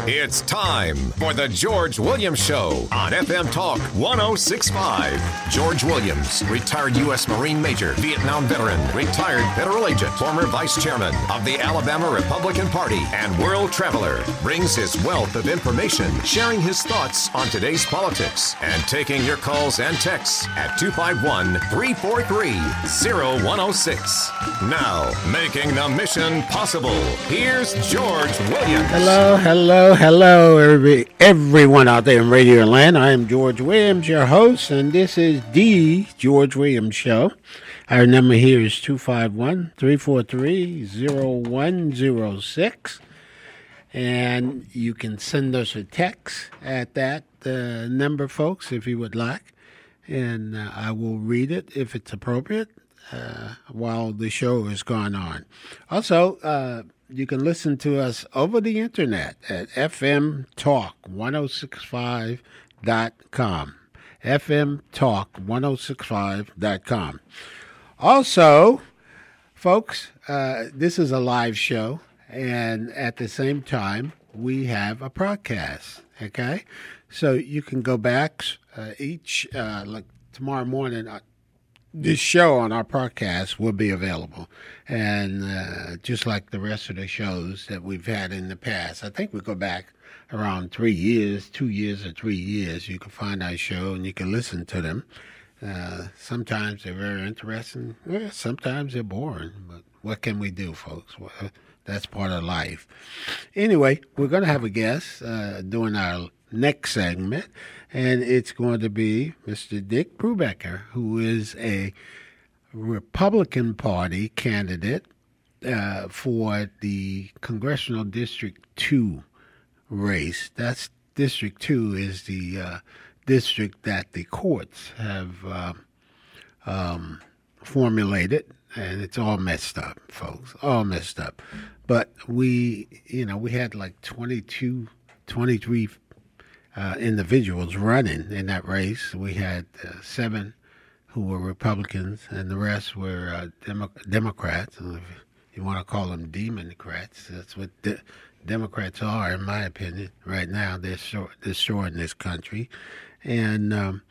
It's time for the George Williams Show on FM Talk 1065. George Williams, retired U.S. Marine Major, Vietnam veteran, retired federal agent, former vice chairman of the Alabama Republican Party, and world traveler, brings his wealth of information, sharing his thoughts on today's politics, and taking your calls and texts at 251-343-0106. Now, making the mission possible, here's George Williams. Hello, everyone out there in Radio Land. I am George Williams, your host, and this is the George Williams Show. Our number here is 251-343-0106, and you can send us a text at that number, folks, if you would like, and I will read it if it's appropriate while the show is going on. Also, you can listen to us over the internet at fmtalk1065.com. fmtalk1065.com. Also, folks, this is a live show, and at the same time, we have a podcast, okay? So you can go back like tomorrow morning. This show on our podcast will be available. And just like the rest of the shows that we've had in the past, I think we go back around 3 years, 2 years or 3 years. You can find our show and you can listen to them. Sometimes they're very interesting. Sometimes they're boring. But what can we do, folks? Well, that's part of life. Anyway, we're going to have a guest during our next segment, and it's going to be Mr. Dick Brubaker, who is a Republican Party candidate for the Congressional District 2 race. That's District 2 is the district that the courts have formulated, and it's all messed up, folks, all messed up. But we had like 23 individuals running in that race. We had 7 who were Republicans, and the rest were Democrats. If you want to call them Democrats, that's what Democrats are, in my opinion. Right now, they're destroying this country, and on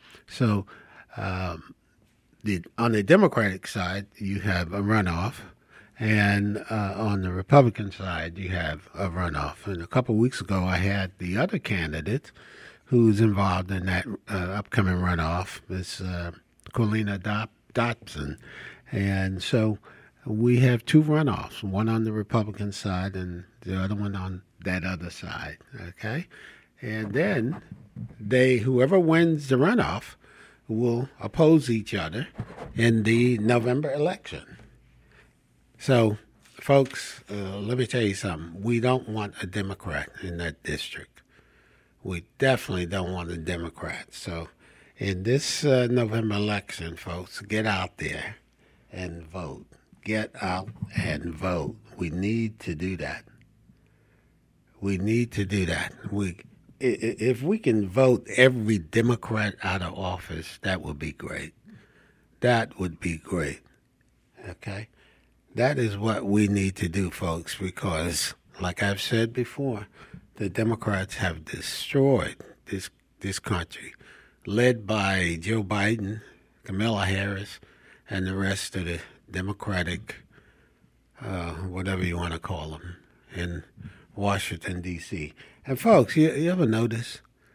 the Democratic side, you have a runoff. And on the Republican side, you have a runoff. And a couple of weeks ago, I had the other candidate who's involved in that upcoming runoff, Ms. Colina Dotson. And so we have 2 runoffs, one on the Republican side and the other one on that other side, okay? And then whoever wins the runoff will oppose each other in the November election. So, folks, let me tell you something. We don't want a Democrat in that district. We definitely don't want a Democrat. So, in this November election, folks, get out there and vote. Get out and vote. We need to do that. We need to do that. If we can vote every Democrat out of office, that would be great. That would be great. Okay? That is what we need to do, folks, because, like I've said before, the Democrats have destroyed this country, led by Joe Biden, Kamala Harris, and the rest of the Democratic, whatever you want to call them, in Washington, D.C. And, folks, you ever notice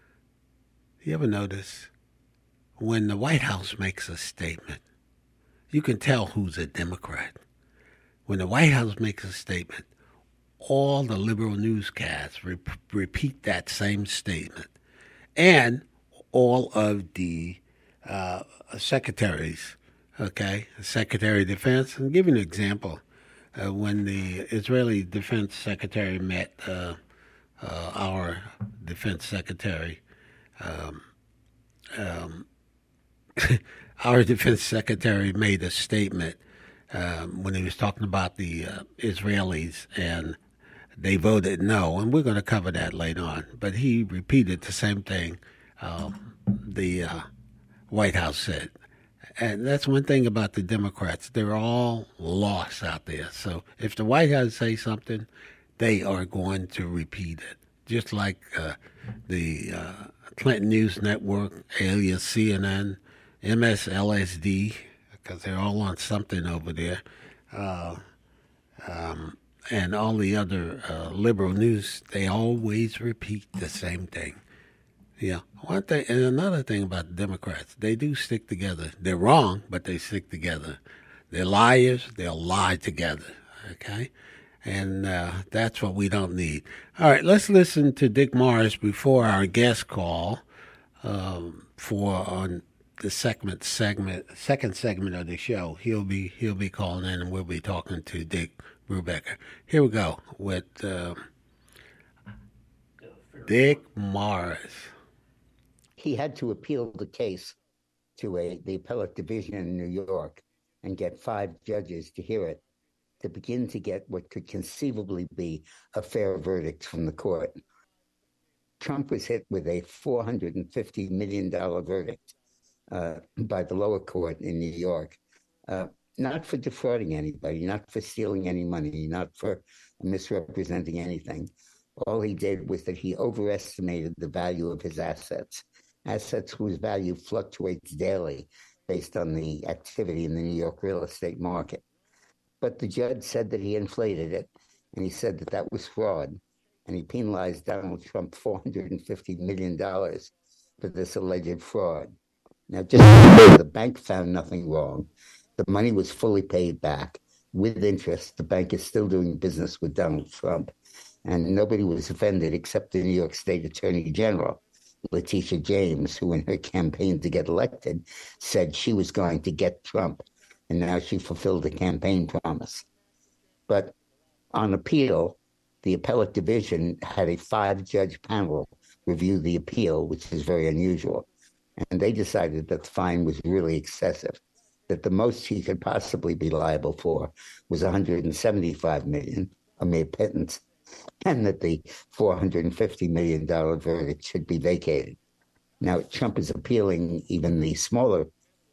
when the White House makes a statement, you can tell who's a Democrat. When the White House makes a statement, all the liberal newscasts repeat that same statement. And all of the secretaries, okay, Secretary of Defense. I'll give you an example. When the Israeli Defense Secretary met our Defense Secretary, our Defense Secretary made a statement when he was talking about the Israelis, and they voted no, and we're going to cover that later on. But he repeated the same thing the White House said. And that's one thing about the Democrats. They're all lost out there. So if the White House says something, they are going to repeat it. just like the Clinton News Network, alias CNN, MSLSD, because they're all on something over there, and all the other liberal news, they always repeat the same thing. Yeah. One thing, and another thing about the Democrats, they do stick together. They're wrong, but they stick together. They're liars, they'll lie together. Okay? And that's what we don't need. All right, let's listen to Dick Morris before our guest call for on the second segment of the show. He'll be calling in, and we'll be talking to Dick Brubaker. Here we go with Dick Morris. He had to appeal the case to the appellate division in New York and get 5 judges to hear it to begin to get what could conceivably be a fair verdict from the court. Trump was hit with a $450 million verdict by the lower court in New York, not for defrauding anybody, not for stealing any money, not for misrepresenting anything. All he did was that he overestimated the value of his assets whose value fluctuates daily based on the activity in the New York real estate market. But the judge said that he inflated it, and he said that that was fraud, and he penalized Donald Trump $450 million for this alleged fraud. Now, just the bank found nothing wrong. The money was fully paid back with interest. The bank is still doing business with Donald Trump, and nobody was offended except the New York State Attorney General, Letitia James, who in her campaign to get elected said she was going to get Trump, and now she fulfilled the campaign promise. But on appeal, the appellate division had a 5-judge panel review the appeal, which is very unusual, and they decided that the fine was really excessive, that the most he could possibly be liable for was $175 million, a mere pittance, and that the $450 million verdict should be vacated. Now, Trump is appealing even the smaller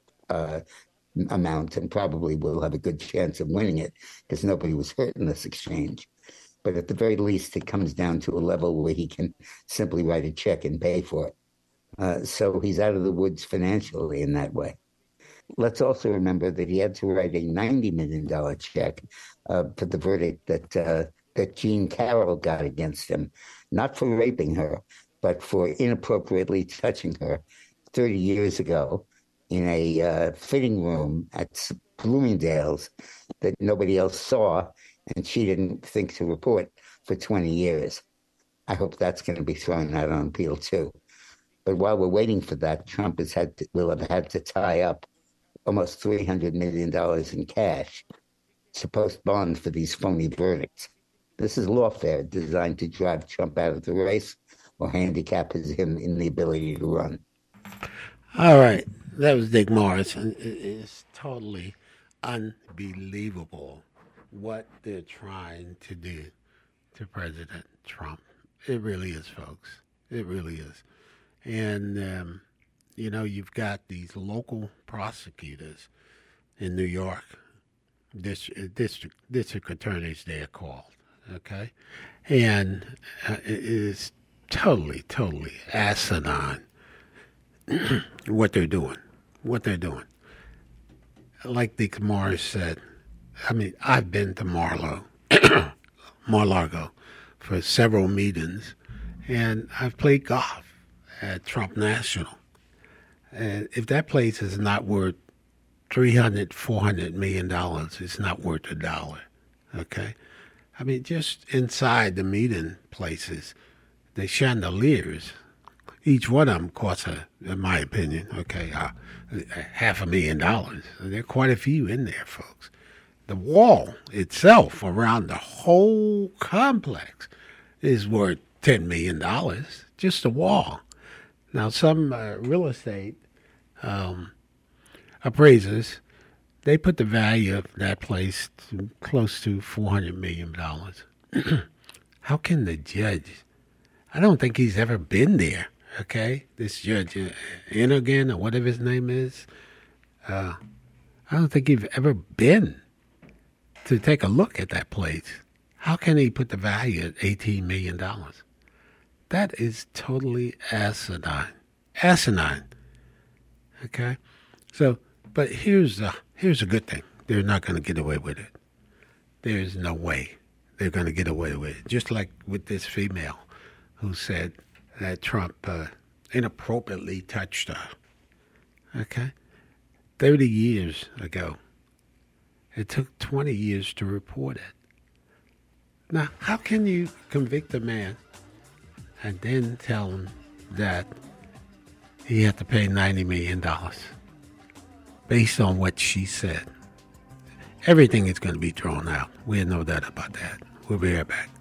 amount and probably will have a good chance of winning it because nobody was hurt in this exchange. But at the very least, it comes down to a level where he can simply write a check and pay for it. So he's out of the woods financially in that way. Let's also remember that he had to write a $90 million check for the verdict that Jean Carroll got against him, not for raping her, but for inappropriately touching her 30 years ago in a fitting room at Bloomingdale's that nobody else saw, and she didn't think to report for 20 years. I hope that's going to be thrown out on appeal too. But while we're waiting for that, Trump will have had to tie up almost $300 million in cash to post bond for these phony verdicts. This is lawfare designed to drive Trump out of the race or handicap him in the ability to run. All right. That was Dick Morris. And it's totally unbelievable what they're trying to do to President Trump. It really is, folks. It really is. And, you've got these local prosecutors in New York, district attorneys, they're called. Okay, and it is totally asinine what they're doing. Like Dick Morris said, I mean, I've been to Mar-a-Lago for several meetings, and I've played golf at Trump National. And if that place is not worth $300-400 million, it's not worth a dollar. Okay. I mean, just inside the meeting places, the chandeliers, each one of them costs, in my opinion, $500,000. There are quite a few in there, folks. The wall itself around the whole complex is worth $10 million, just the wall. Now, some real estate appraisers, they put the value of that place to close to $400 million. How can the judge? I don't think he's ever been there, okay? This Judge Enogin, or whatever his name is. I don't think he's ever been to take a look at that place. How can he put the value at $18 million? That is totally asinine. Asinine. Okay? So, but here's a good thing. They're not going to get away with it. There's no way they're going to get away with it. Just like with this female who said that Trump inappropriately touched her. Okay? 30 years ago. It took 20 years to report it. Now, how can you convict a man and then tell him that he had to pay $90 million based on what she said? Everything is going to be thrown out. We have no doubt about that. We'll be right back.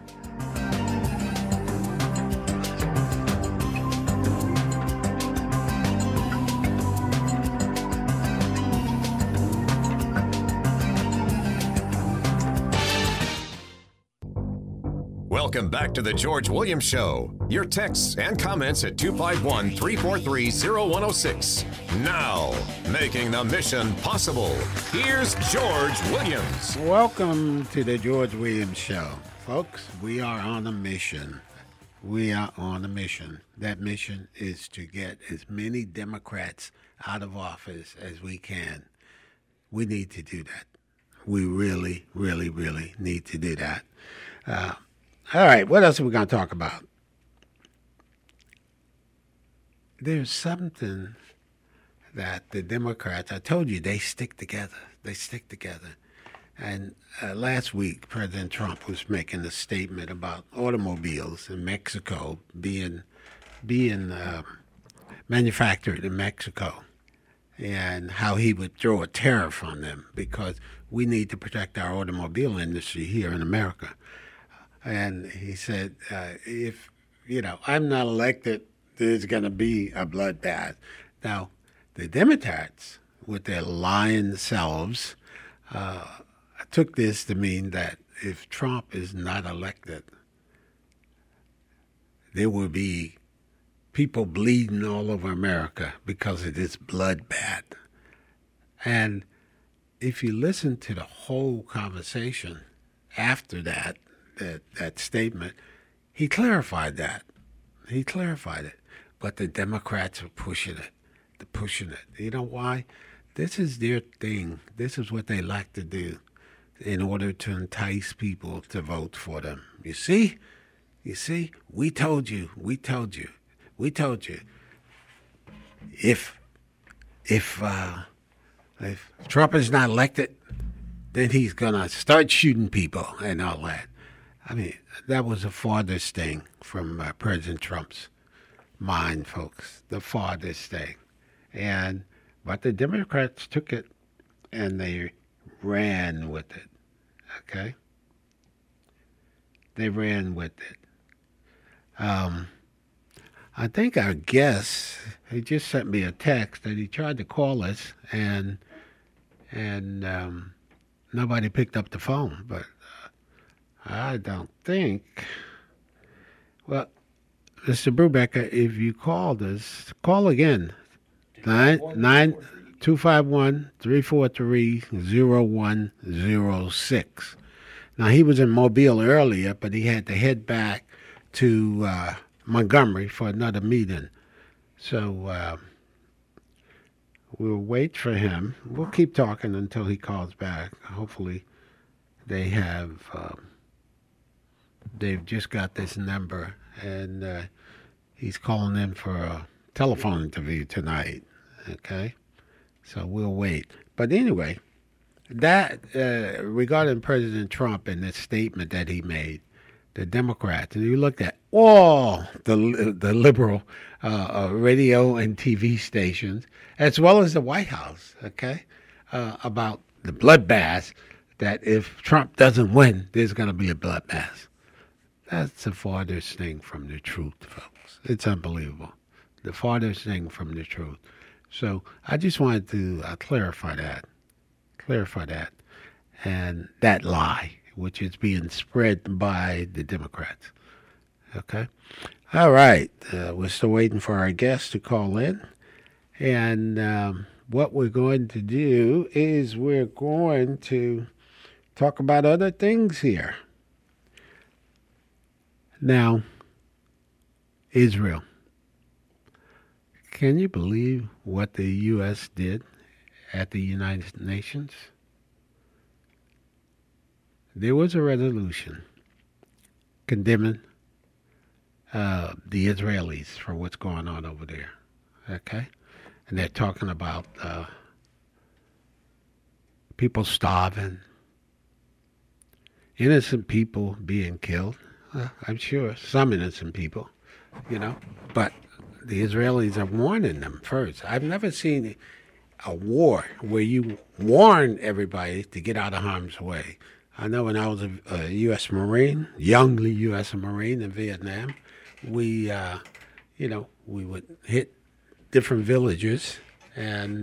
Welcome back to the George Williams Show. Your texts and comments at 251-343-0106. Now, making the mission possible, here's George Williams. Welcome to the George Williams Show. Folks, we are on a mission. We are on a mission. That mission is to get as many Democrats out of office as we can. We need to do that. We really, really, really need to do that. All right, what else are we going to talk about? There's something that the Democrats, I told you, they stick together. They stick together. And last week, President Trump was making a statement about automobiles in Mexico being manufactured in Mexico and how he would throw a tariff on them because we need to protect our automobile industry here in America. And he said, if, I'm not elected, there's going to be a bloodbath. Now, the Democrats, with their lying selves, took this to mean that if Trump is not elected, there will be people bleeding all over America because of this bloodbath. And if you listen to the whole conversation after that statement, he clarified that. He clarified it. But the Democrats are pushing it. They're pushing it. You know why? This is their thing. This is what they like to do in order to entice people to vote for them. You see? You see? We told you. We told you. We told you. If Trump is not elected, then he's going to start shooting people and all that. I mean, that was the farthest thing from President Trump's mind, folks. The farthest thing. But the Democrats took it and they ran with it. Okay? They ran with it. I think our guest, he just sent me a text that he tried to call us and nobody picked up the phone, but I don't think. Well, Mr. Brubaker, if you called us, call again. 251-343-0106. Now, he was in Mobile earlier, but he had to head back to Montgomery for another meeting. So we'll wait for him. We'll keep talking until he calls back. Hopefully they have... they've just got this number, and he's calling in for a telephone interview tonight, okay? So we'll wait. But anyway, that regarding President Trump and the statement that he made, the Democrats, and you looked at all the liberal radio and TV stations, as well as the White House, okay, about the bloodbath, that if Trump doesn't win, there's going to be a bloodbath. That's the farthest thing from the truth, folks. It's unbelievable. The farthest thing from the truth. So I just wanted to clarify that, and that lie, which is being spread by the Democrats. Okay? All right. We're still waiting for our guests to call in. And what we're going to do is we're going to talk about other things here. Now, Israel. Can you believe what the U.S. did at the United Nations? There was a resolution condemning the Israelis for what's going on over there. Okay? And they're talking about people starving, innocent people being killed. I'm sure some innocent people, but the Israelis are warning them first. I've never seen a war where you warn everybody to get out of harm's way. I know when I was a U.S. Marine, youngly U.S. Marine in Vietnam, we would hit different villages, and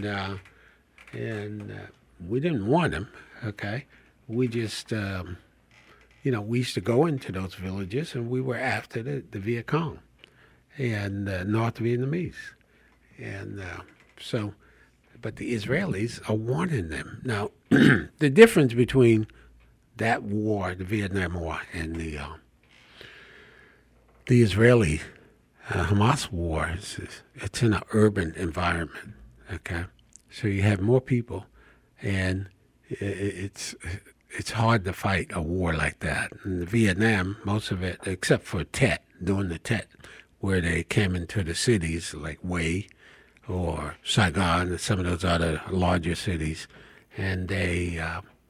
we didn't warn them. Okay, we just we used to go into those villages, and we were after the Viet Cong and North Vietnamese, and but the Israelis are warning them. Now, the difference between that war, the Vietnam War, and the Israeli Hamas war, it's in an urban environment. Okay, so you have more people, and it's hard to fight a war like that. In Vietnam, most of it, except for Tet, during the Tet, where they came into the cities like Hue or Saigon and some of those other larger cities, and they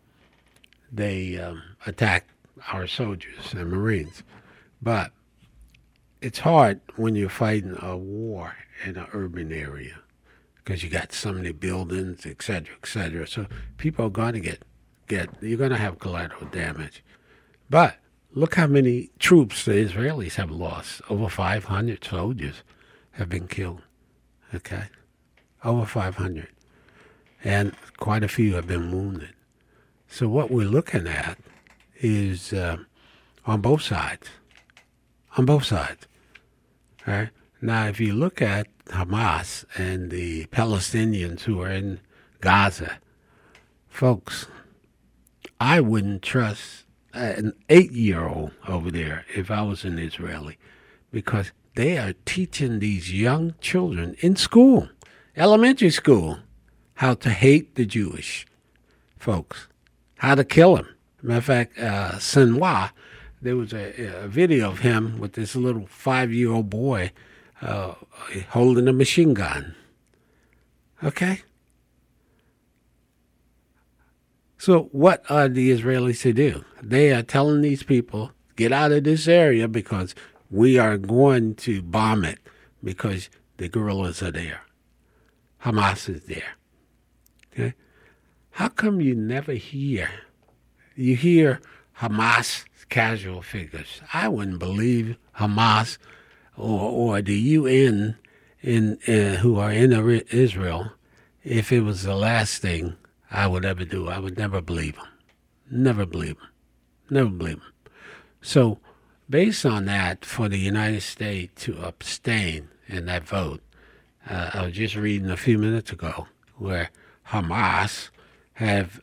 attacked our soldiers and Marines. But it's hard when you're fighting a war in an urban area because you got so many buildings, et cetera, et cetera. So people are going to you're going to have collateral damage. But look how many troops the Israelis have lost. Over 500 soldiers have been killed. Okay? Over 500. And quite a few have been wounded. So what we're looking at is on both sides. On both sides. All right? Now, if you look at Hamas and the Palestinians who are in Gaza, folks, I wouldn't trust an 8-year-old over there if I was an Israeli, because they are teaching these young children in school, elementary school, how to hate the Jewish folks, how to kill them. Matter of fact, Sinwar, there was a video of him with this little 5-year-old boy holding a machine gun. Okay? So what are the Israelis to do? They are telling these people, get out of this area because we are going to bomb it because the guerrillas are there. Hamas is there. Okay? How come you never hear? You hear Hamas casual figures. I wouldn't believe Hamas or the UN who are in Israel if it was the last thing I would ever do. I would never believe them. Never believe them. Never believe them. So based on that, for the United States to abstain in that vote, I was just reading a few minutes ago where Hamas have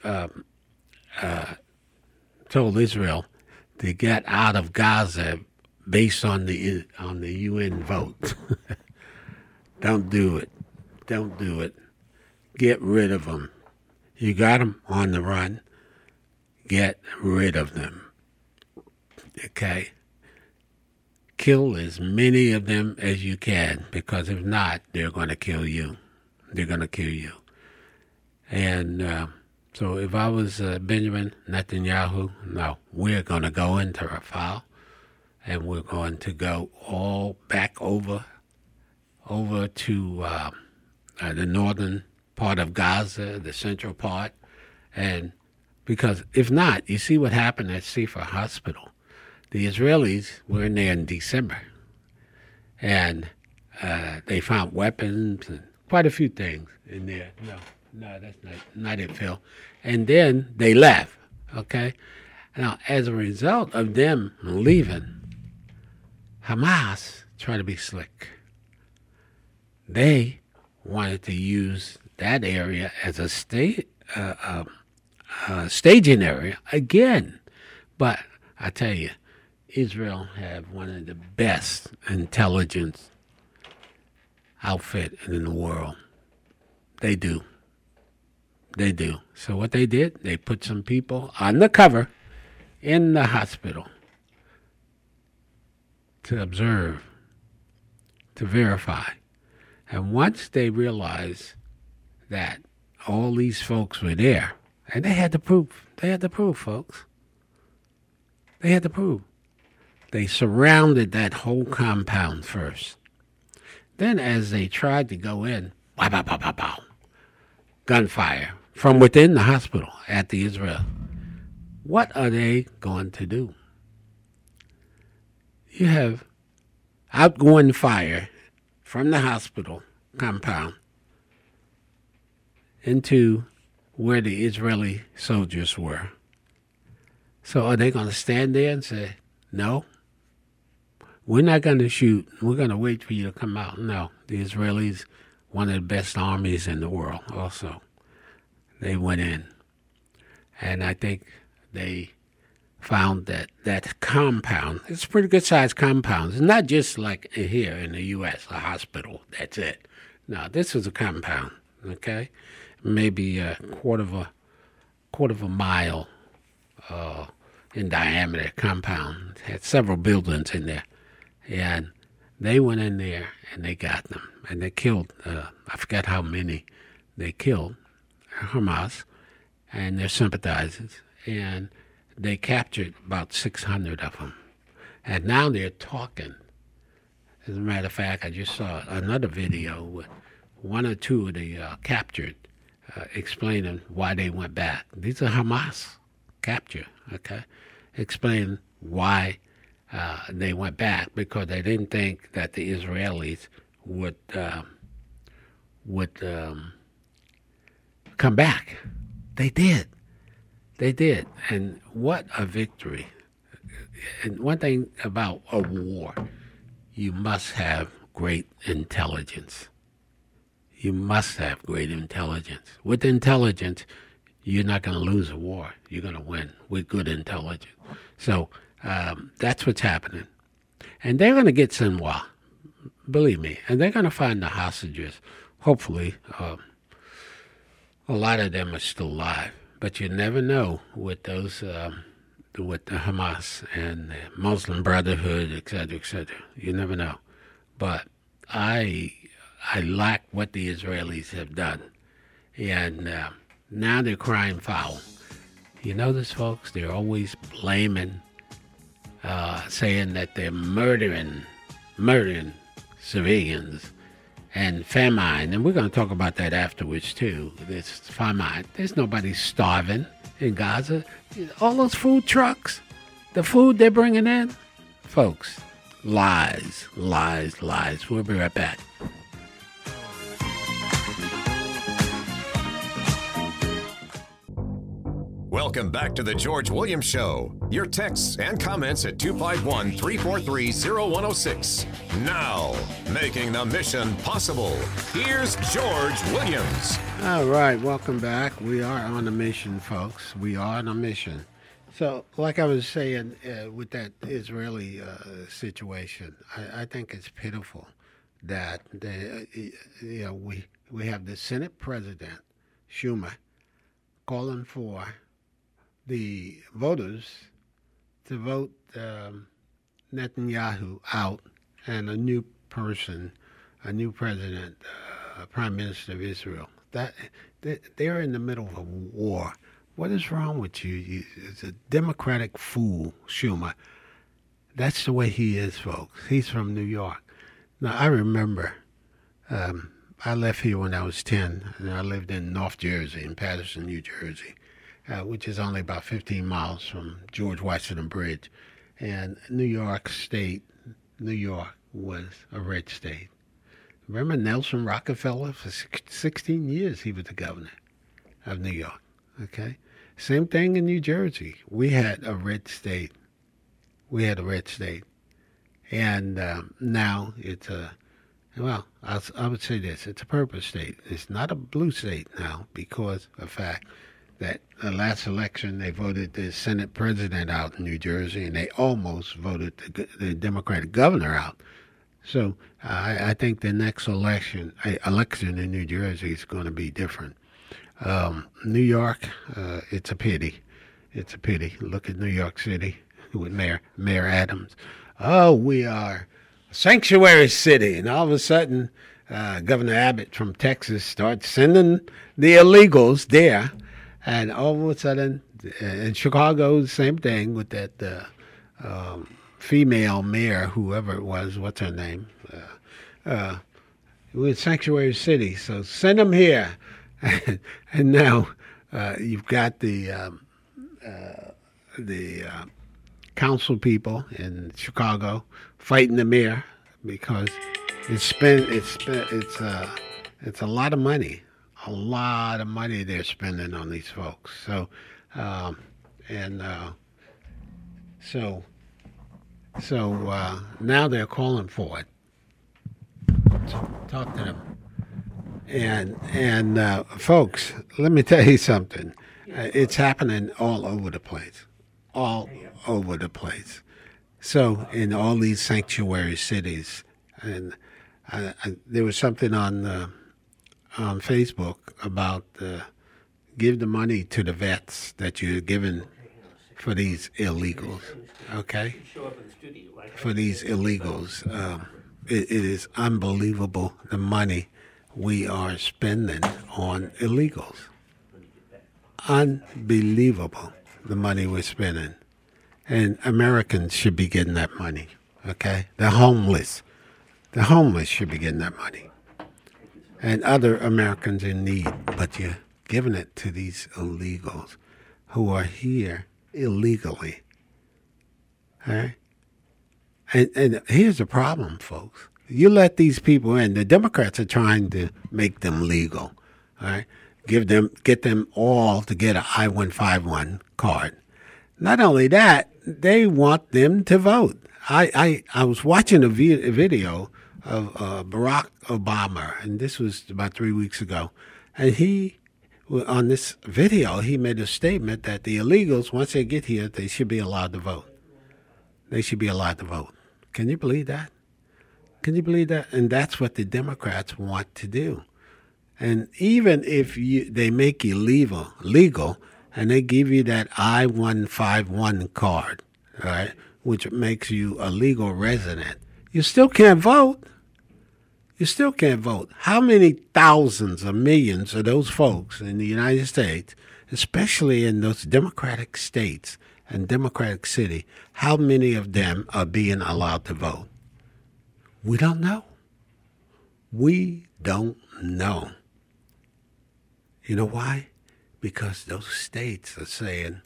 told Israel to get out of Gaza based on the UN vote. Don't do it. Don't do it. Get rid of them. You got them on the run. Get rid of them. Okay? Kill as many of them as you can, because if not, they're going to kill you. They're going to kill you. And so if I was Benjamin Netanyahu, no, we're going to go into Rafah, and we're going to go all back over to the northern part of Gaza, the central part, and because if not, you see what happened at Sifa Hospital. The Israelis were in there in December, and they found weapons and quite a few things in there. No, that's not it, Phil. And then they left, okay? Now, as a result of them leaving, Hamas tried to be slick. They wanted to use that area as a staging area again. But I tell you, Israel have one of the best intelligence outfit in the world. They do. They do. So what they did, they put some people undercover in the hospital to observe, to verify. And once they realized that all these folks were there, and they had the proof. They had the proof, folks. They had the proof. They surrounded that whole compound first. Then as they tried to go in, pow, pow, pow, pow, pow, gunfire from within the hospital at the Israel. What are they going to do? You have outgoing fire from the hospital compound into where the Israeli soldiers were. So are they going to stand there and say, no, we're not going to shoot. We're going to wait for you to come out? No, the Israelis, one of the best armies in the world also. They went in. And I think they found that that compound, it's a pretty good-sized compound. It's not just like here in the U.S., a hospital, that's it. No, this was a compound, okay? Maybe a quarter of a mile in diameter compound. It had several buildings in there. And they went in there and they got them. And they killed, I forget how many they killed, Hamas and their sympathizers. And they captured about 600 of them. And now they're talking. As a matter of fact, I just saw another video with one or two of the captured explaining why they went back. These are Hamas capture, okay? Explain why they went back, because they didn't think that the Israelis would come back. They did. They did. And what a victory. And one thing about a war, you must have great intelligence. You must have great intelligence. With intelligence, you're not going to lose a war. You're going to win with good intelligence. So that's what's happening. And they're going to get Sinwar, believe me. And they're going to find the hostages. Hopefully, a lot of them are still alive. But you never know with those, with the Hamas and the Muslim Brotherhood, et cetera, et cetera. You never know. But I like what the Israelis have done. And now they're crying foul. You notice, folks, they're always blaming, saying that they're murdering civilians and famine. And we're going to talk about that afterwards, too. This famine. There's nobody starving in Gaza. All those food trucks, the food they're bringing in, folks, lies, lies, lies. We'll be right back. Welcome back to the George Williams Show. Your texts and comments at 251-343-0106. Now, making the mission possible, here's George Williams. All right, welcome back. We are on a mission, folks. We are on a mission. So, like I was saying with that Israeli situation, I think it's pitiful that we have the Senate President, Schumer, calling for the voters to vote Netanyahu out and a new person, a new president, Prime Minister of Israel. That they're in the middle of a war. What is wrong with you? It's a Democratic fool, Schumer. That's the way he is, folks. He's from New York. Now, I remember I left here when I was 10, and I lived in North Jersey, in Paterson, New Jersey, which is only about 15 miles from George Washington Bridge. And New York State, New York was a red state. Remember Nelson Rockefeller? For 16 years he was the governor of New York, okay? Same thing in New Jersey. We had a red state. And now it's I would say this, it's a purple state. It's not a blue state now because of the fact that the last election they voted the Senate president out in New Jersey, and they almost voted the Democratic governor out. So I think the next election in New Jersey is going to be different. New York, it's a pity. It's a pity. Look at New York City with Mayor Adams. Oh, we are a sanctuary city, and all of a sudden, Governor Abbott from Texas starts sending the illegals there, and all of a sudden, in Chicago, same thing with that female mayor, whoever it was, what's her name? We're a sanctuary city, so send them here. And now you've got the council people in Chicago fighting the mayor because it's a lot of money. A lot of money they're spending on these folks. So now they're calling for it. Talk to them. And folks, let me tell you something. It's happening all over the place. All over the place. So in all these sanctuary cities, and there was something on Facebook about give the money to the vets that you're giving for these illegals, okay? For these illegals. It is unbelievable the money we are spending on illegals. Unbelievable the money we're spending. And Americans should be getting that money, okay? The homeless should be getting that money. And other Americans in need, but you're giving it to these illegals who are here illegally. All right? And here's the problem, folks. You let these people in. The Democrats are trying to make them legal. All right? Get them all to get an I-151 card. Not only that, they want them to vote. I was watching a video of Barack Obama, and this was about 3 weeks ago. And on this video, he made a statement that the illegals, once they get here, they should be allowed to vote. They should be allowed to vote. Can you believe that? Can you believe that? And that's what the Democrats want to do. And even if they make you legal, and they give you that I-151 card, all right, which makes you a legal resident, you still can't vote. You still can't vote. How many thousands or millions of those folks in the United States, especially in those Democratic states and Democratic city, how many of them are being allowed to vote? We don't know. We don't know. You know why? Because those states are saying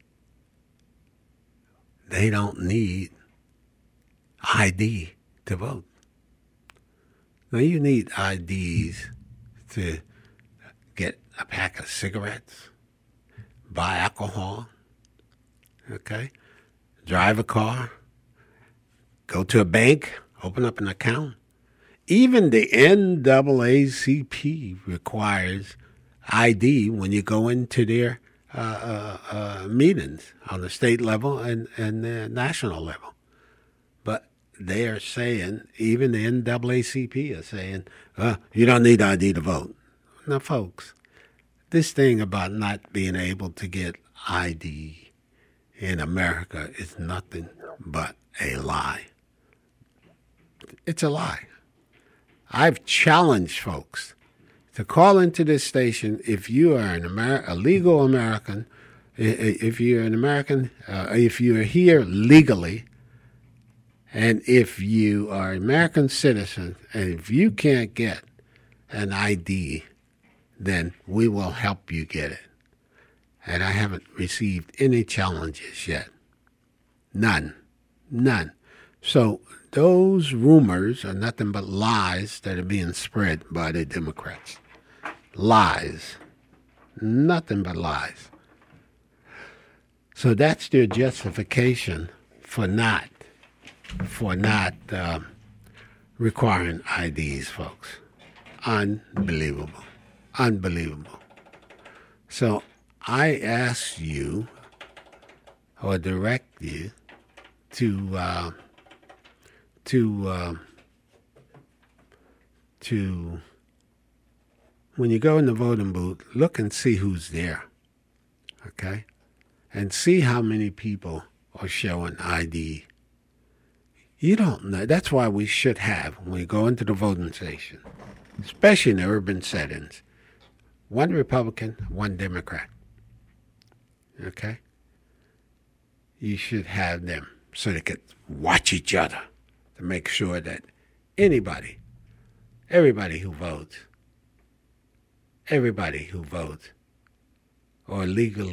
they don't need ID to vote. Now, you need IDs to get a pack of cigarettes, buy alcohol, okay, drive a car, go to a bank, open up an account. Even the NAACP requires ID when you go into their meetings on the state level and the national level. But they are saying, even the NAACP is saying, you don't need ID to vote. Now, folks, this thing about not being able to get ID in America is nothing but a lie. It's a lie. I've challenged folks to call into this station if you are a legal American, if you're an American, if you're here legally, and if you are an American citizen, and if you can't get an ID, then we will help you get it. And I haven't received any challenges yet. None. So those rumors are nothing but lies that are being spread by the Democrats. Lies. Nothing but lies. So that's their justification for not requiring IDs, folks. Unbelievable. So I ask you or direct you to when you go in the voting booth, look and see who's there, okay? And see how many people are showing ID. You don't know. That's why we should have, when we go into the voting station, especially in the urban settings, one Republican, one Democrat, okay? You should have them so they could watch each other to make sure that everybody who votes, or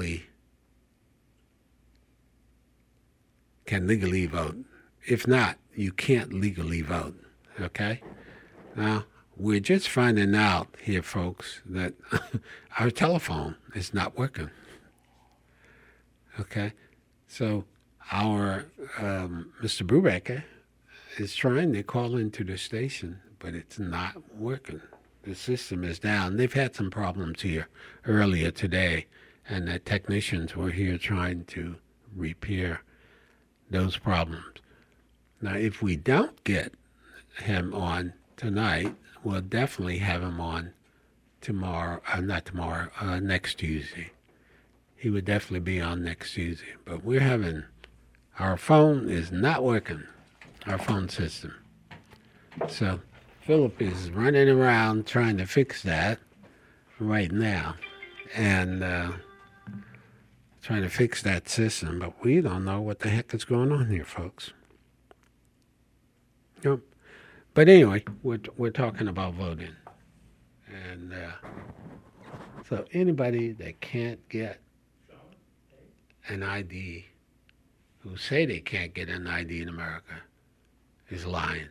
can legally vote. If not, you can't legally vote, okay? Now, we're just finding out here, folks, that our telephone is not working, okay? So our Mr. Brubaker is trying to call into the station, but it's not working. The system is down. They've had some problems here earlier today, and the technicians were here trying to repair those problems. Now, if we don't get him on tonight, we'll definitely have him on next Tuesday. He would definitely be on next Tuesday. But our phone is not working, our phone system. So Philip is running around trying to fix that right now and trying to fix that system, but we don't know what the heck is going on here, folks. Yep. But anyway, we're talking about voting. And so anybody that can't get an ID, who say they can't get an ID in America, is lying.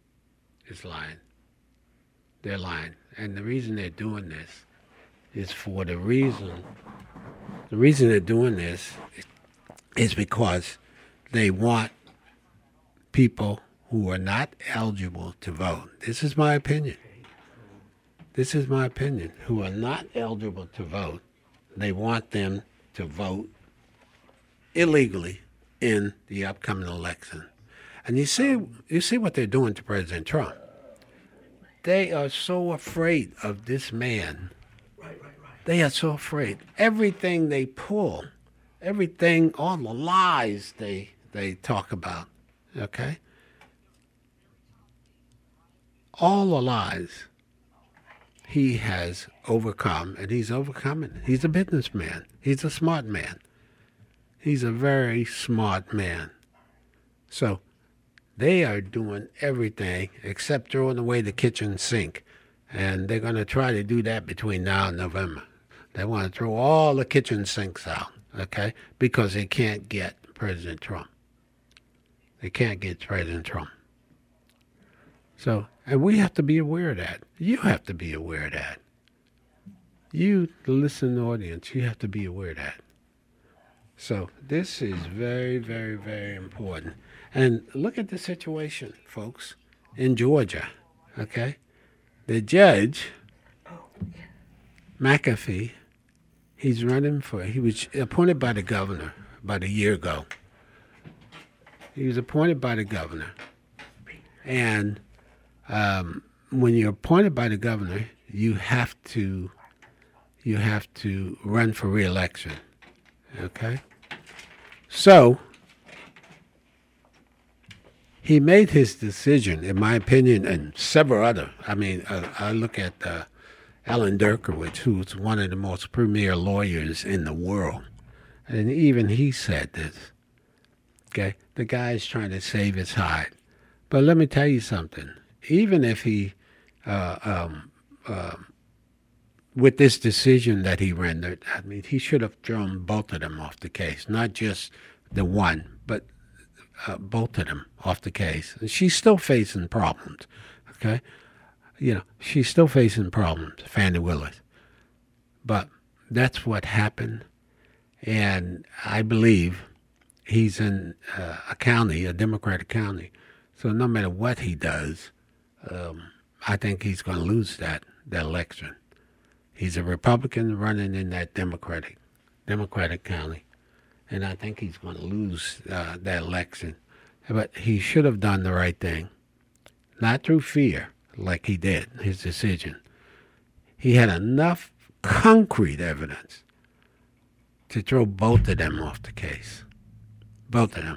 They're lying. And the reason they're doing this is for the reason they're doing this is because they want people who are not eligible to vote. This is my opinion. Who are not eligible to vote, they want them to vote illegally in the upcoming election. And you see what they're doing to President Trump. They are so afraid of this man. Right. They are so afraid. Everything they pull, all the lies they talk about, okay? All the lies he has overcome, and he's overcoming. He's a businessman. He's a smart man. He's a very smart man. So they are doing everything except throwing away the kitchen sink. And they're going to try to do that between now and November. They want to throw all the kitchen sinks out, okay? Because they can't get President Trump. So, and we have to be aware of that. You have to be aware of that. You, the listening audience, you have to be aware of that. So this is very, very, very important. And look at the situation, folks, in Georgia, okay? The judge, McAfee, he was appointed by the governor about a year ago. He was appointed by the governor. And when you're appointed by the governor, you have to run for re-election, okay? So he made his decision, in my opinion, and several other. I look at Alan Dershowitz, who's one of the most premier lawyers in the world, and even he said this. Okay, the guy's trying to save his hide, but let me tell you something. Even if he, with this decision that he rendered, he should have thrown both of them off the case, not just the one, but both of them off the case. And she's still facing problems, okay? She's still facing problems, Fani Willis. But that's what happened, and I believe he's in a county, a Democratic county, so no matter what he does, I think he's going to lose that election. He's a Republican running in that Democratic Democratic county, and I think he's going to lose that election. But he should have done the right thing, not through fear like he did, his decision. He had enough concrete evidence to throw both of them off the case. Both of them.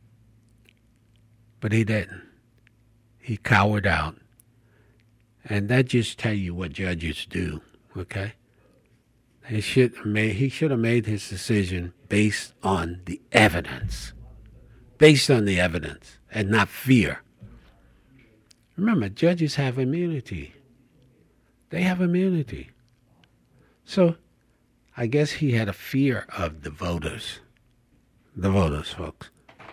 But he didn't. He cowered out. And that just tell you what judges do, okay? He should have made his decision based on the evidence. Based on the evidence and not fear. Remember, judges have immunity. They have immunity. So I guess he had a fear of the voters. The voters, folks.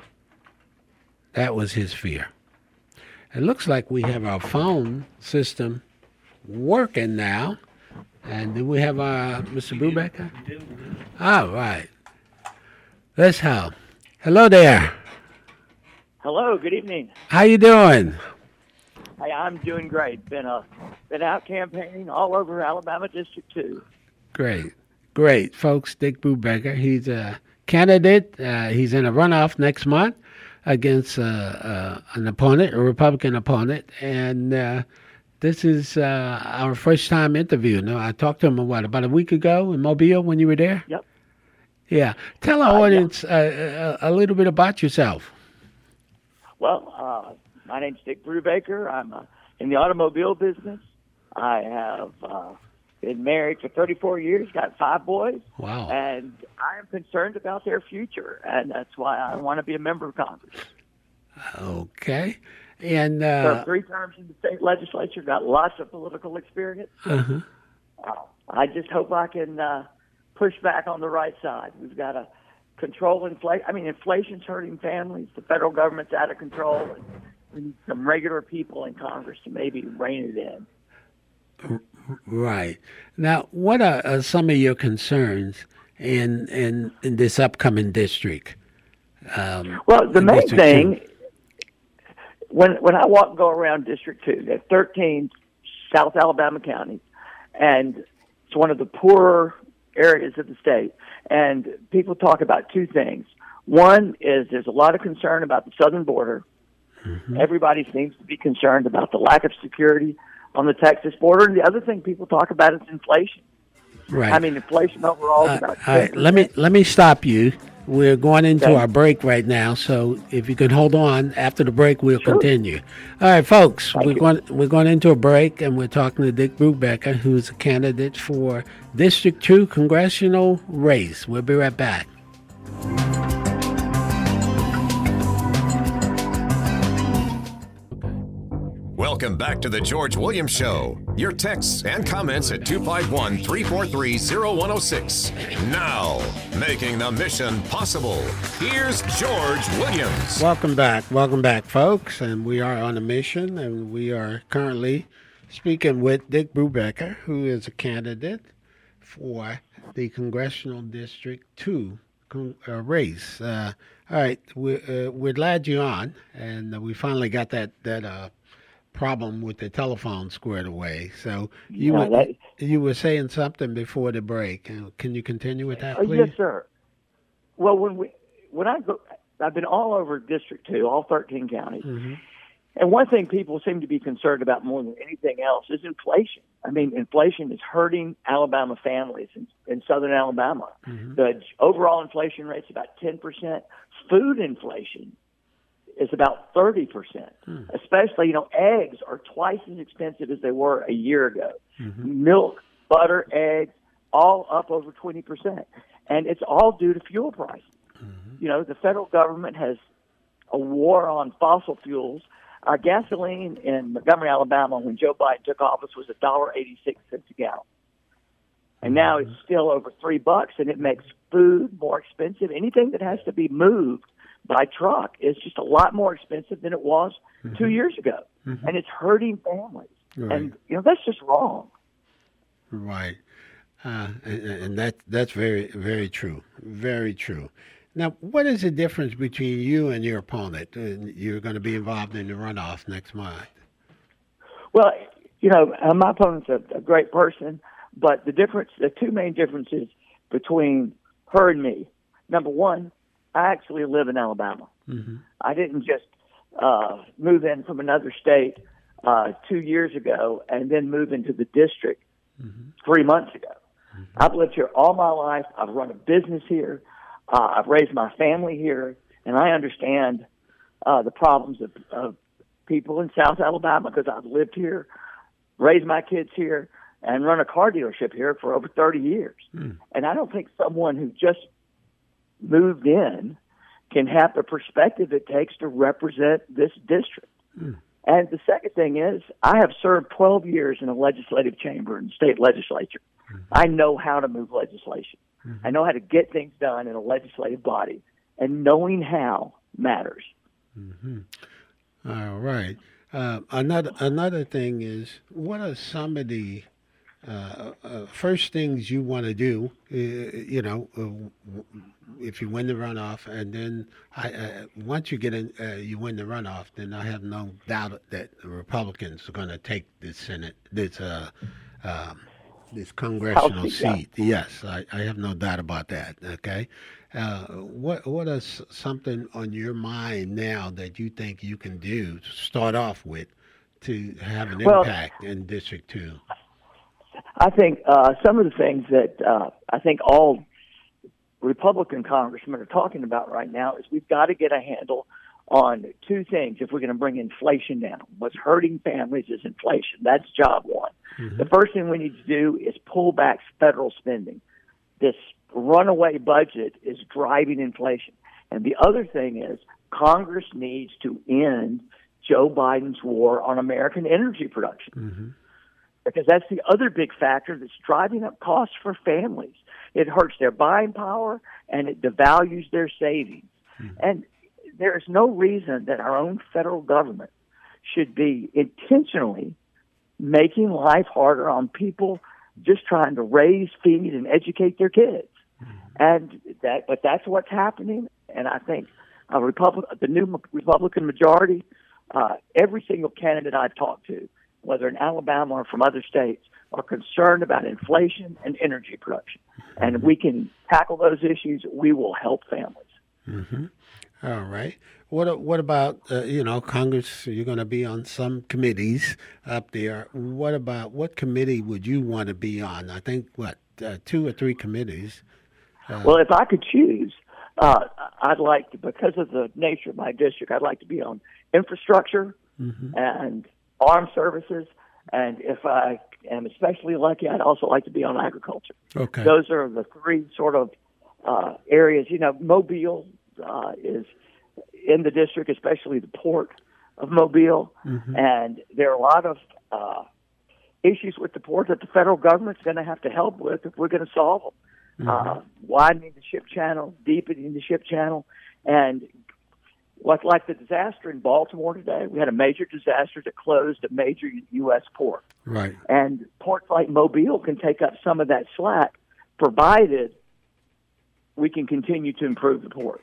That was his fear. It looks like we have our phone system working now. And do we have Mr. Brubaker? All right. Let's help. Hello there. Hello, good evening. How you doing? Hey, I'm doing great. Been out campaigning all over Alabama District 2. Great, folks. Dick Brubaker. He's a candidate. He's in a runoff next month against an opponent, a Republican opponent, and this is our first time interview. No, I talked to him about a week ago in Mobile when you were there. Yep. Yeah. Tell our audience a little bit about yourself. Well, my name's Dick Brubaker. I'm in the automobile business. I have been married for 34 years, got 5 boys. Wow. And I am concerned about their future, and that's why I want to be a member of Congress. Okay. And so 3 terms in the state legislature, got lots of political experience. Uh-huh. I just hope I can push back on the right side. We've got to control inflation. I mean, inflation's hurting families. The federal government's out of control. And we need some regular people in Congress to maybe rein it in. Right. Now, what are some of your concerns in this upcoming district? Well, the main thing, when I go around District 2, there's 13 South Alabama counties, and it's one of the poorer areas of the state. And people talk about 2 things. One is there's a lot of concern about the southern border. Mm-hmm. Everybody seems to be concerned about the lack of security on the Texas border. And the other thing people talk about is inflation. Right. I mean, inflation overall is about 10%. All right. Let me stop you. We're going into our break right now, so if you could hold on after the break, we'll continue. All right, folks, we're going into a break, and we're talking to Dick Brubaker, who's a candidate for District 2 congressional race. We'll be right back. Welcome back to the George Williams Show. Your texts and comments at 251-343-0106. Now, making the mission possible, here's George Williams. Welcome back, folks. And we are on a mission, and we are currently speaking with Dick Brubaker, who is a candidate for the Congressional District 2 race. All right, we're glad you're on, and we finally got that problem with the telephone squared away. So you were saying something before the break. Can you continue with that, please? Yes, sir. Well, when I go, I've been all over District 2, all 13 counties. Mm-hmm. And one thing people seem to be concerned about more than anything else is inflation. I mean, inflation is hurting Alabama families in southern Alabama. Mm-hmm. The overall inflation rate's about 10%. Food inflation is about 30%. Especially, eggs are twice as expensive as they were a year ago. Mm-hmm. Milk, butter, eggs, all up over 20%. And it's all due to fuel prices. Mm-hmm. The federal government has a war on fossil fuels. Gasoline in Montgomery, Alabama, when Joe Biden took office, was $1.86 a gallon. And now it's still over $3, and it makes food more expensive. Anything that has to be moved by truck is just a lot more expensive than it was 2 years ago. Mm-hmm. And it's hurting families. Right. And, that's just wrong. Right. And that's very, very true. Very true. Now, what is the difference between you and your opponent? You're going to be involved in the runoff next month. Well, my opponent's a great person, but the 2 main differences between her and me. Number one, I actually live in Alabama. Mm-hmm. I didn't just move in from another state 2 years ago and then move into the district 3 months ago. I've lived here all my life. I've run a business here. I've raised my family here, and I understand the problems of people in South Alabama because I've lived here, raised my kids here, and run a car dealership here for over 30 years. And I don't think someone who just moved in can have the perspective it takes to represent this district. And the second thing is, I have served 12 years in a legislative chamber in the state legislature. I know how to move legislation. I know how to get things done in a legislative body, and knowing how matters. All right. Another thing is, what are some of the first things you want to do? If you win the runoff, and then once you get in, you win the runoff, then I have no doubt that the Republicans are going to take the Senate, this congressional seat. Yes, I have no doubt about that. Okay, what is something on your mind now that you think you can do to start off with to have an impact in District 2? I think some of the things that I think all Republican congressmen are talking about right now is we've got to get a handle on two things if we're going to bring inflation down. What's hurting families is inflation. That's job one. The first thing we need to do is pull back federal spending. This runaway budget is driving inflation. And the other thing is Congress needs to end Joe Biden's war on American energy production. Because that's the other big factor that's driving up costs for families. It hurts their buying power, and it devalues their savings. And there is no reason that our own federal government should be intentionally making life harder on people just trying to raise, feed, and educate their kids. But that's what's happening. And I think the new Republican majority, every single candidate I've talked to, whether in Alabama or from other states, are concerned about inflation and energy production. And if we can tackle those issues, we will help families. All right. What about, Congress? You're going to be on some committees up there. What committee would you want to be on? I think, 2 or 3 committees? Well, if I could choose, I'd like to, because of the nature of my district, I'd like to be on infrastructure and armed services. And if I am especially lucky, I'd also like to be on agriculture. Okay. Those are the 3 sort of areas. Mobile is in the district, especially the port of Mobile. And there are a lot of issues with the port that the federal government's going to have to help with if we're going to solve them. Widening the ship channel, deepening the ship channel, and like the disaster in Baltimore today, we had a major disaster that closed a major U.S. port. Right. And ports like Mobile can take up some of that slack, provided we can continue to improve the port.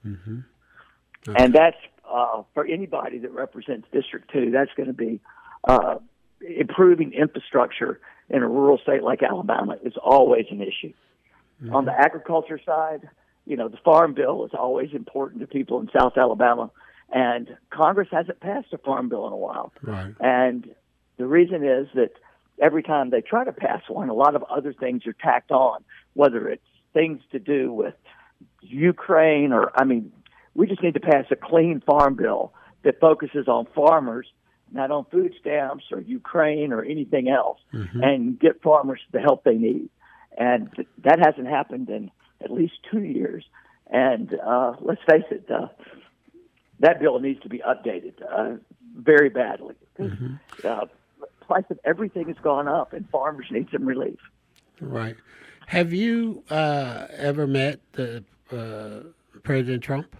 Okay. And that's, for anybody that represents District 2, that's going to be improving infrastructure in a rural state like Alabama is always an issue. On the agriculture side, the Farm Bill is always important to people in South Alabama, and Congress hasn't passed a Farm Bill in a while. Right. And the reason is that every time they try to pass one, a lot of other things are tacked on, whether it's things to do with Ukraine we just need to pass a clean Farm Bill that focuses on farmers, not on food stamps or Ukraine or anything else, and get farmers the help they need. And that hasn't happened in at least 2 years. And let's face it, that bill needs to be updated very badly. The price of everything has gone up, and farmers need some relief. Right. Have you ever met President Trump?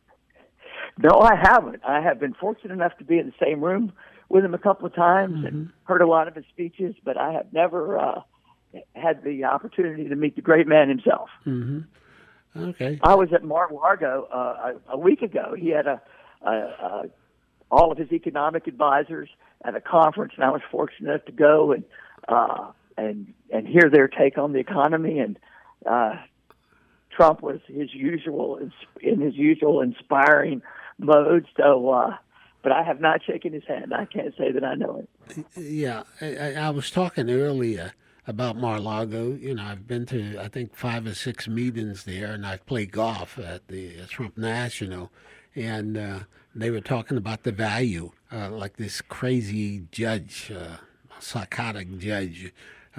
No, I haven't. I have been fortunate enough to be in the same room with him a couple of times and heard a lot of his speeches, but I have never had the opportunity to meet the great man himself. Okay. I was at Mar-a-Lago a week ago. He had all of his economic advisors at a conference, and I was fortunate enough to go and hear their take on the economy. And Trump was in his usual inspiring mode. So, but I have not shaken his hand. I can't say that I know him. Yeah, I was talking earlier about Mar-a-Lago. You know, I've been to, I think, 5 or 6 meetings there, and I've played golf at the Trump National, and they were talking about the value, like this crazy judge, psychotic judge,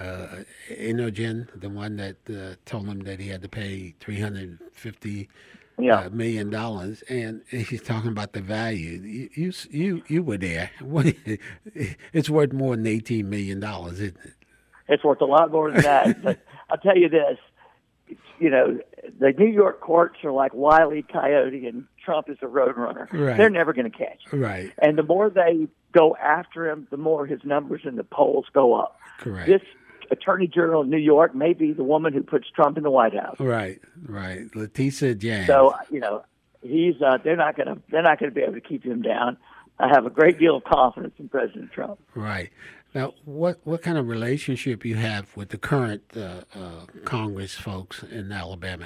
Inogen, the one that told him that he had to pay $350 million, and he's talking about the value. You were there. It's worth more than $18 million, isn't it? It's worth a lot more than that. But I'll tell you this, you know, the New York courts are like Wile E. Coyote, and Trump is a roadrunner. Right. They're never going to catch him. Right. And the more they go after him, the more his numbers in the polls go up. Correct. This Attorney General of New York may be the woman who puts Trump in the White House. Right. Letitia James. So, you know, he's they're not going to be able to keep him down. I have a great deal of confidence in President Trump. Right. Now, what kind of relationship you have with the current Congress folks in Alabama?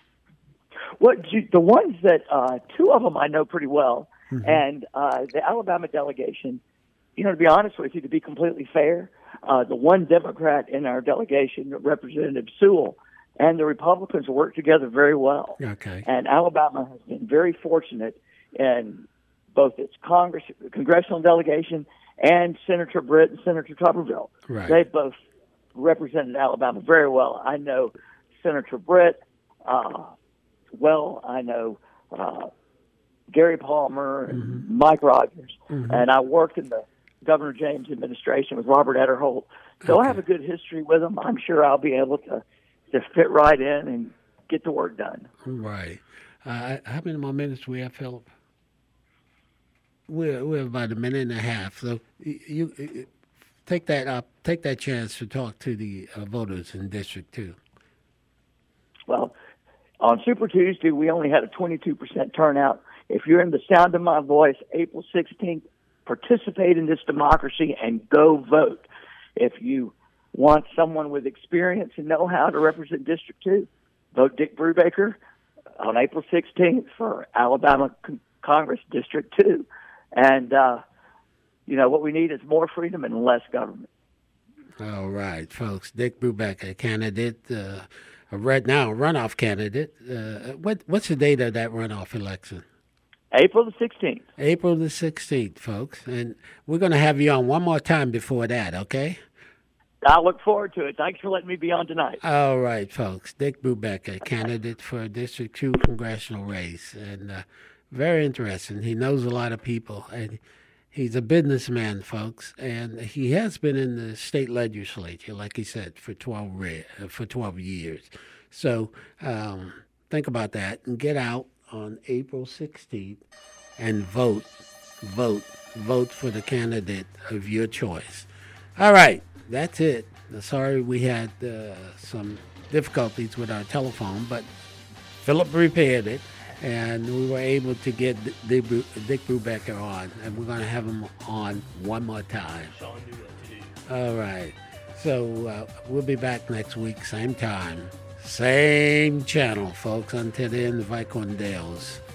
The ones that 2 of them I know pretty well, and the Alabama delegation. You know, to be honest with you, to be completely fair, the one Democrat in our delegation, Representative Sewell, and the Republicans work together very well. Okay. And Alabama has been very fortunate in both its congressional delegation and Senator Britt and Senator Tuberville. Right. They both represented Alabama very well. I know Senator Britt well. I know Gary Palmer and Mike Rogers. And I worked in the Governor James administration with Robert Ederholt. So I have a good history with them. I'm sure I'll be able to fit right in and get the work done. Right. How many more minutes we have, Philip? We're about a minute and a half. So you take that up. Take that chance to talk to the voters in District 2. Well, on Super Tuesday, we only had a 22% turnout. If you're in the sound of my voice, April 16th, participate in this democracy and go vote. If you want someone with experience and know-how to represent District 2, vote Dick Brubaker on April 16th for Alabama Congress District 2. And, you know, what we need is more freedom and less government. All right, folks. Dick Brubaker, candidate, right now, runoff candidate. What's the date of that runoff election? April the 16th. April the 16th, folks. And we're going to have you on one more time before that, okay? I look forward to it. Thanks for letting me be on tonight. All right, folks. Dick Brubaker, candidate for a District 2 congressional race. And very interesting. He knows a lot of people. And he's a businessman, folks. And he has been in the state legislature, like he said, for 12 years. So think about that and get out on April 16th and vote for the candidate of your choice. All right, that's it. Sorry we had some difficulties with our telephone, but Philip repaired it, and we were able to get Dick Brubaker on, and we're going to have him on one more time. All right, so we'll be back next week, same time. Same channel, folks. Until then, Vicondales.